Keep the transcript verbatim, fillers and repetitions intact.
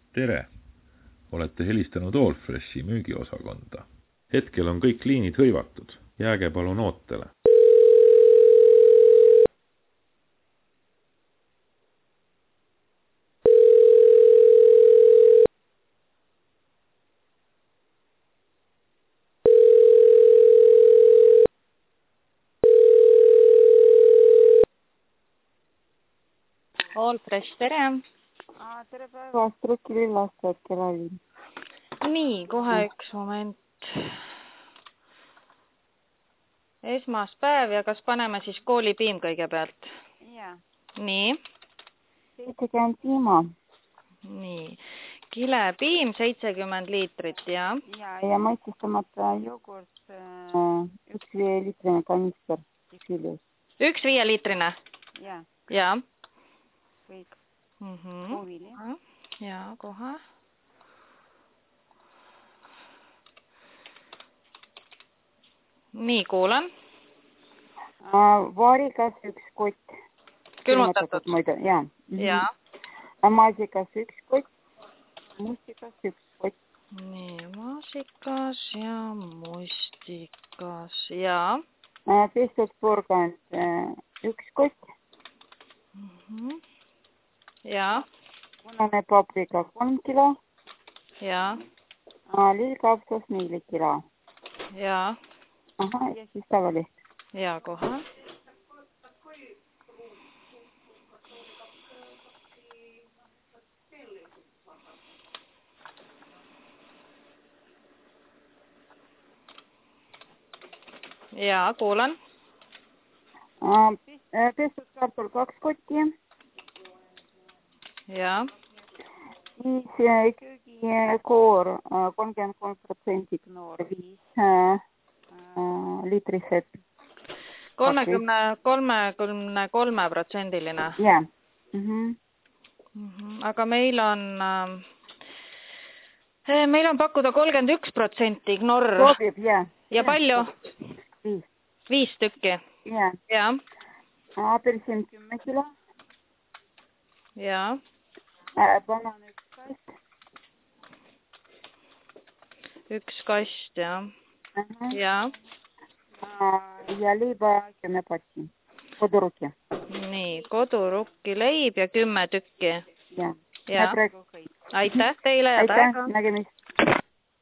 Tere! Olete helistanud Allfreshi müügiosakonda. Hetkel on kõik liinid hõivatud. Jääge palun ootele. Allfresh, tere! Tere päevast, Rukki-Lillast, hetkel olin. Nii, kohe üks moment. Esmaspäev ja kas paneme siis koolipiim kõigepealt? Jaa. Nii. seitsekümmend piima. Nii. Kilepiim, seitsekümmend liitrit, jah? Ja, ja maitsestamata jogurt, üks viieliitrine kanister. Üks viieliitrine? Jaa. Jaa. Kõik. Mhm. Huvili. Jaa, kohe. Nii, kuulen. Vaarikas üks kott. Külmutatud? Jaa. Jaa. Maasikas üks kott. Mustikas üks kott. Nii, maasikas ja mustikas, jaa. Pestud porgand üks kott. Mhm. Jaa. Punane paprika kolm kilo. Jaa. Lillkapsas neli kilo. Jaa. Aha, ja siis tavalist. Jaa, kohe. Jaa, kuulen. Pestud kartul kaks kotti. Jaa. Siis köögikoor kolmkümmend kolm protsenti knoor viis liitrised. kolmekümne kolme kolme protsendiline? Jaa. Aga meil on, meil on pakkuda kolmkümmend üks protsenti knorr. Sobib, jaa. Ja palju? Viis. Viis tükki? Jaa. Jaa. Apelsin kümme kilo. Jaa. Banan üks kast. Üks kast, jah. Jaa. Ja leiba kümme patti. Kodurukki. Nii, kodurukki leib ja kümme tükki. Jaa. Jaa. Aitäh teile ja aitäh, nägemist.